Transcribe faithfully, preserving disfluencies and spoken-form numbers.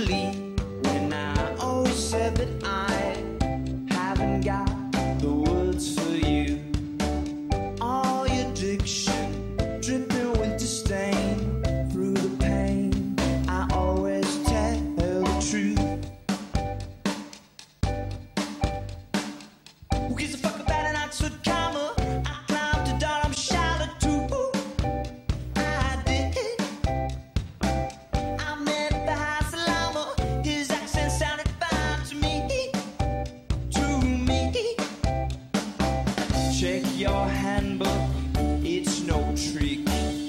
believe when I always said that I haven't got the words for you. All your diction dripping with disdain through the pain. I always tell the truth. Who gives a fuck about an Oxford comma? I climbed to Durham Charlotte too. I did. I met Bahar Salama. His accent sounded fine to me. To me. Check your handbook. It's no trick.